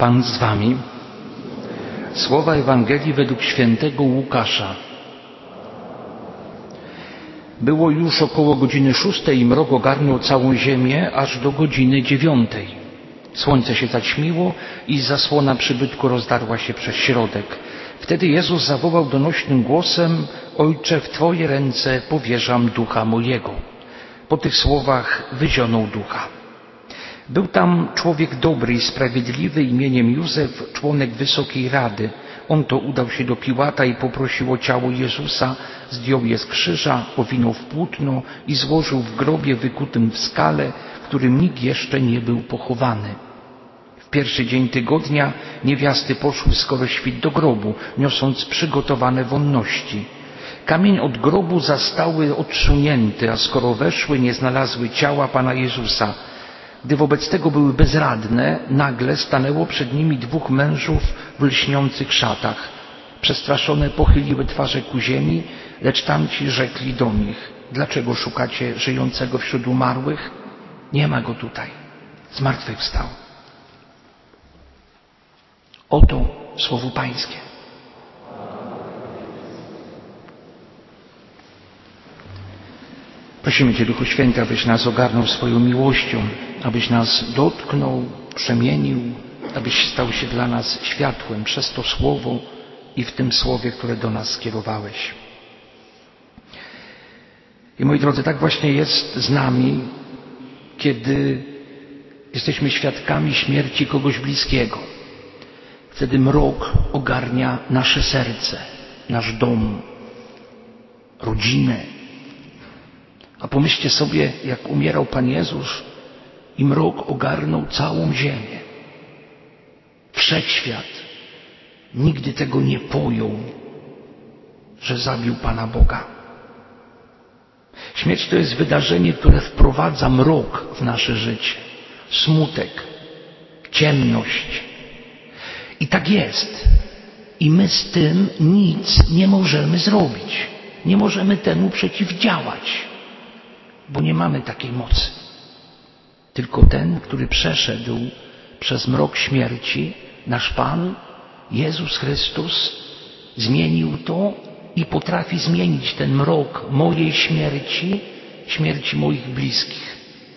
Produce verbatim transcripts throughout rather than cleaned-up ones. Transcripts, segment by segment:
Pan z wami. Słowa Ewangelii według świętego Łukasza. Było już około godziny szóstej i mrok ogarnął całą ziemię aż do godziny dziewiątej. Słońce się zaćmiło i zasłona przybytku rozdarła się przez środek. Wtedy Jezus zawołał donośnym głosem: Ojcze, w Twoje ręce powierzam ducha mojego. Po tych słowach wyzionął ducha. Był tam człowiek dobry i sprawiedliwy imieniem Józef, członek Wysokiej Rady. On to udał się do Piłata i poprosił o ciało Jezusa, zdjął je z krzyża, owinął w płótno i złożył w grobie wykutym w skale, w którym nikt jeszcze nie był pochowany. W pierwszy dzień tygodnia niewiasty poszły skoro świt do grobu, niosąc przygotowane wonności. Kamień od grobu zastały odsunięty, a skoro weszły, nie znalazły ciała Pana Jezusa. Gdy wobec tego były bezradne, nagle stanęło przed nimi dwóch mężów w lśniących szatach. Przestraszone pochyliły twarze ku ziemi, lecz tamci rzekli do nich: dlaczego szukacie żyjącego wśród umarłych? Nie ma go tutaj, zmartwychwstał. Oto słowo Pańskie. Prosimy Cię, Duchu Święty, abyś nas ogarnął swoją miłością, abyś nas dotknął, przemienił, abyś stał się dla nas światłem przez to Słowo i w tym Słowie, które do nas skierowałeś. I moi drodzy, tak właśnie jest z nami, kiedy jesteśmy świadkami śmierci kogoś bliskiego. Wtedy mrok ogarnia nasze serce, nasz dom, rodzinę. A pomyślcie sobie, jak umierał Pan Jezus i mrok ogarnął całą ziemię. Wszechświat nigdy tego nie pojął, że zabił Pana Boga. Śmierć to jest wydarzenie, które wprowadza mrok w nasze życie, smutek, ciemność. I tak jest. I my z tym nic nie możemy zrobić. Nie możemy temu przeciwdziałać, bo nie mamy takiej mocy. Tylko ten, który przeszedł przez mrok śmierci, nasz Pan, Jezus Chrystus, zmienił to i potrafi zmienić ten mrok mojej śmierci, śmierci moich bliskich.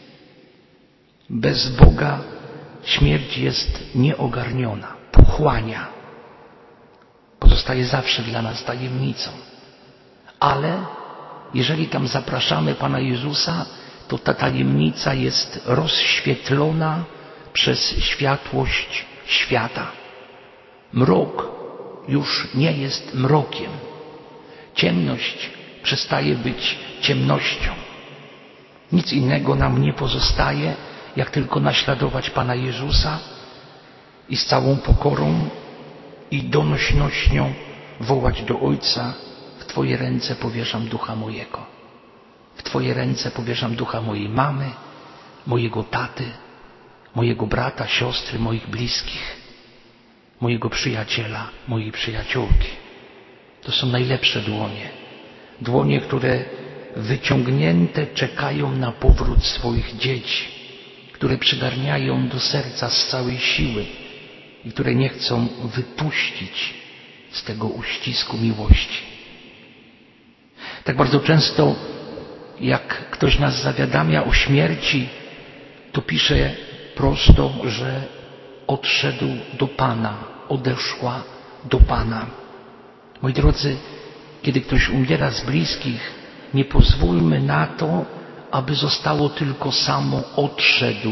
Bez Boga śmierć jest nieogarniona, pochłania. Pozostaje zawsze dla nas tajemnicą. Ale jeżeli tam zapraszamy Pana Jezusa, to ta tajemnica jest rozświetlona przez światłość świata. Mrok już nie jest mrokiem. Ciemność przestaje być ciemnością. Nic innego nam nie pozostaje, jak tylko naśladować Pana Jezusa i z całą pokorą i donośnością wołać do Ojca: w Twoje ręce powierzam ducha mojego. W Twoje ręce powierzam ducha mojej mamy, mojego taty, mojego brata, siostry, moich bliskich, mojego przyjaciela, mojej przyjaciółki. To są najlepsze dłonie. Dłonie, które wyciągnięte czekają na powrót swoich dzieci, które przygarniają do serca z całej siły i które nie chcą wypuścić z tego uścisku miłości. Tak bardzo często, jak ktoś nas zawiadamia o śmierci, to pisze prosto, że odszedł do Pana, odeszła do Pana. Moi drodzy, kiedy ktoś umiera z bliskich, nie pozwólmy na to, aby zostało tylko samo odszedł.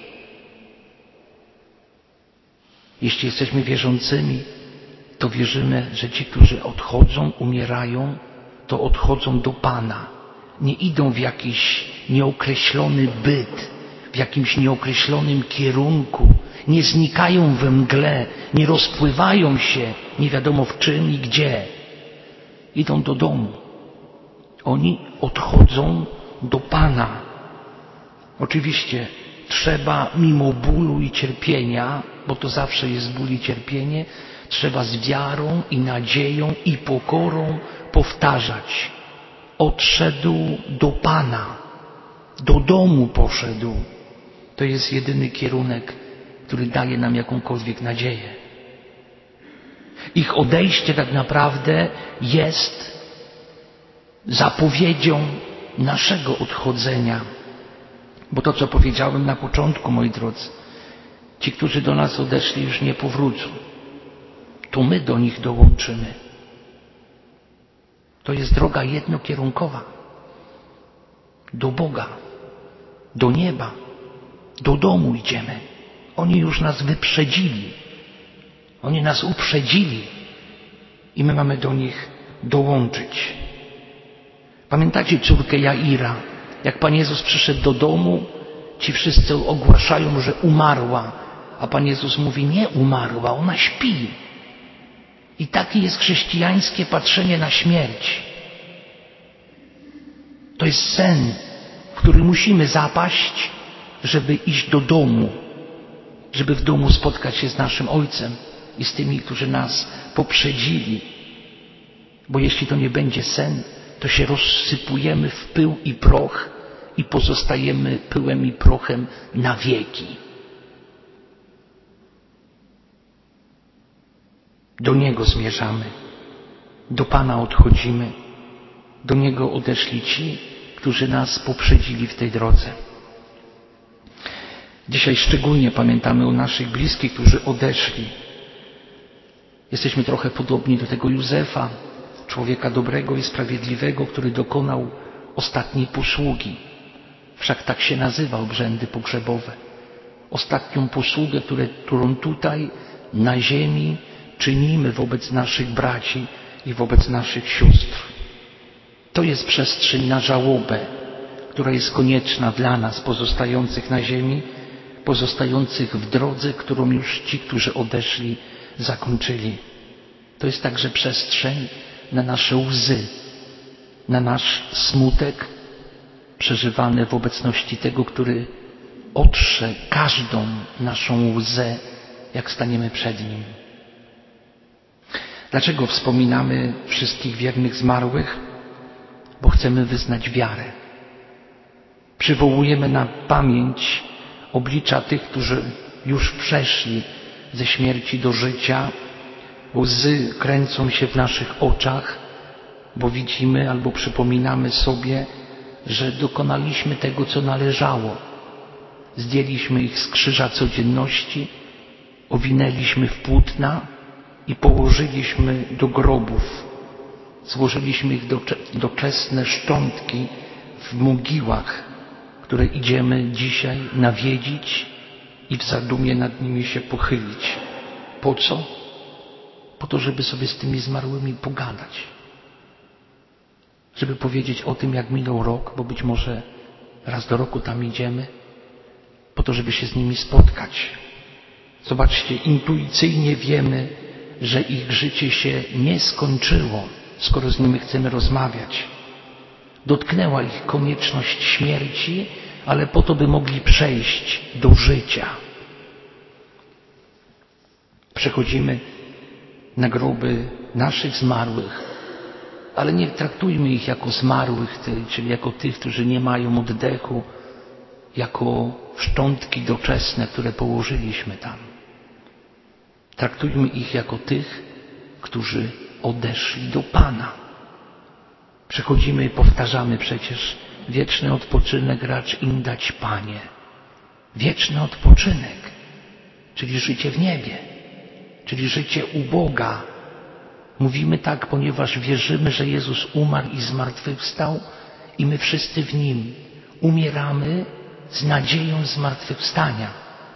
Jeśli jesteśmy wierzącymi, to wierzymy, że ci, którzy odchodzą, umierają, to odchodzą do Pana. Nie idą w jakiś nieokreślony byt, w jakimś nieokreślonym kierunku, nie znikają we mgle, nie rozpływają się nie wiadomo w czym i gdzie. Idą do domu. Oni odchodzą do Pana. Oczywiście trzeba mimo bólu i cierpienia, bo to zawsze jest ból i cierpienie, trzeba z wiarą i nadzieją i pokorą powtarzać: odszedł do Pana, do domu poszedł. To jest jedyny kierunek, który daje nam jakąkolwiek nadzieję. Ich odejście tak naprawdę jest zapowiedzią naszego odchodzenia. Bo to, co powiedziałem na początku, moi drodzy, ci, którzy do nas odeszli, już nie powrócą. To my do nich dołączymy. To jest droga jednokierunkowa. Do Boga, do nieba, do domu idziemy. Oni już nas wyprzedzili. Oni nas uprzedzili i my mamy do nich dołączyć. Pamiętacie córkę Jaira? Jak Pan Jezus przyszedł do domu, ci wszyscy ogłaszają, że umarła, a Pan Jezus mówi, nie umarła, ona śpi. I takie jest chrześcijańskie patrzenie na śmierć. To jest sen, w który musimy zapaść, żeby iść do domu, żeby w domu spotkać się z naszym Ojcem i z tymi, którzy nas poprzedzili. Bo jeśli to nie będzie sen, to się rozsypujemy w pył i proch i pozostajemy pyłem i prochem na wieki. Do Niego zmierzamy, do Pana odchodzimy, do Niego odeszli ci, którzy nas poprzedzili w tej drodze. Dzisiaj szczególnie pamiętamy o naszych bliskich, którzy odeszli. Jesteśmy trochę podobni do tego Józefa, człowieka dobrego i sprawiedliwego, który dokonał ostatniej posługi. Wszak tak się nazywa obrzędy pogrzebowe. Ostatnią posługę, które, którą tutaj na ziemi czynimy wobec naszych braci i wobec naszych sióstr. To jest przestrzeń na żałobę, która jest konieczna dla nas pozostających na ziemi, pozostających w drodze, którą już ci, którzy odeszli, zakończyli. To jest także przestrzeń na nasze łzy, na nasz smutek przeżywany w obecności tego, który otrze każdą naszą łzę, jak staniemy przed Nim. Dlaczego wspominamy wszystkich wiernych zmarłych? Bo chcemy wyznać wiarę. Przywołujemy na pamięć oblicza tych, którzy już przeszli ze śmierci do życia. Łzy kręcą się w naszych oczach, bo widzimy albo przypominamy sobie, że dokonaliśmy tego, co należało. Zdjęliśmy ich z krzyża codzienności, owinęliśmy w płótna i położyliśmy do grobów. Złożyliśmy ich doczesne szczątki w mogiłach, które idziemy dzisiaj nawiedzić i w zadumie nad nimi się pochylić. Po co? Po to, żeby sobie z tymi zmarłymi pogadać. Żeby powiedzieć o tym, jak minął rok, bo być może raz do roku tam idziemy, po to, żeby się z nimi spotkać. Zobaczcie, intuicyjnie wiemy, że ich życie się nie skończyło, skoro z nimi chcemy rozmawiać. Dotknęła ich konieczność śmierci, ale po to, by mogli przejść do życia. Przechodzimy na groby naszych zmarłych, ale nie traktujmy ich jako zmarłych, czyli jako tych, którzy nie mają oddechu, jako szczątki doczesne, które położyliśmy tam. Traktujmy ich jako tych, którzy odeszli do Pana. Przechodzimy i powtarzamy przecież: wieczny odpoczynek racz im dać, Panie. Wieczny odpoczynek, czyli życie w niebie, czyli życie u Boga. Mówimy tak, ponieważ wierzymy, że Jezus umarł i zmartwychwstał i my wszyscy w Nim umieramy z nadzieją zmartwychwstania.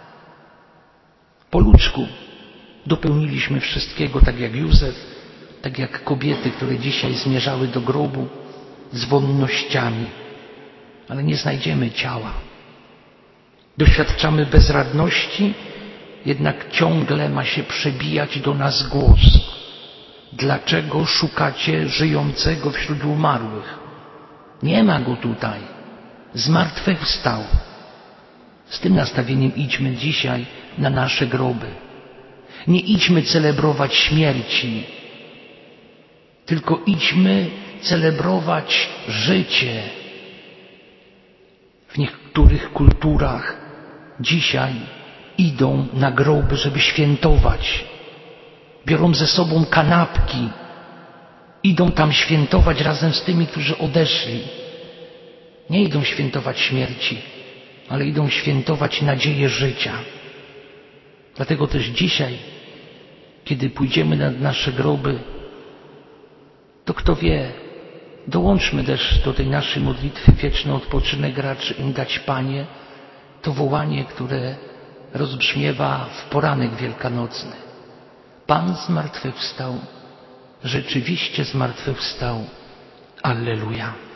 Po ludzku dopełniliśmy wszystkiego, tak jak Józef, tak jak kobiety, które dzisiaj zmierzały do grobu z wonnościami, ale nie znajdziemy ciała. Doświadczamy bezradności, jednak ciągle ma się przebijać do nas głos. Dlaczego szukacie żyjącego wśród umarłych? Nie ma go tutaj. Zmartwychwstał. Z tym nastawieniem idźmy dzisiaj na nasze groby. Nie idźmy celebrować śmierci, tylko idźmy celebrować życie. W niektórych kulturach dzisiaj idą na groby, żeby świętować. Biorą ze sobą kanapki. Idą tam świętować razem z tymi, którzy odeszli. Nie idą świętować śmierci, ale idą świętować nadzieję życia. Dlatego też dzisiaj, kiedy pójdziemy na nasze groby, to kto wie, dołączmy też do tej naszej modlitwy wieczny odpoczynek racz im dać, Panie, to wołanie, które rozbrzmiewa w poranek wielkanocny. Pan zmartwychwstał, rzeczywiście zmartwychwstał. Alleluja.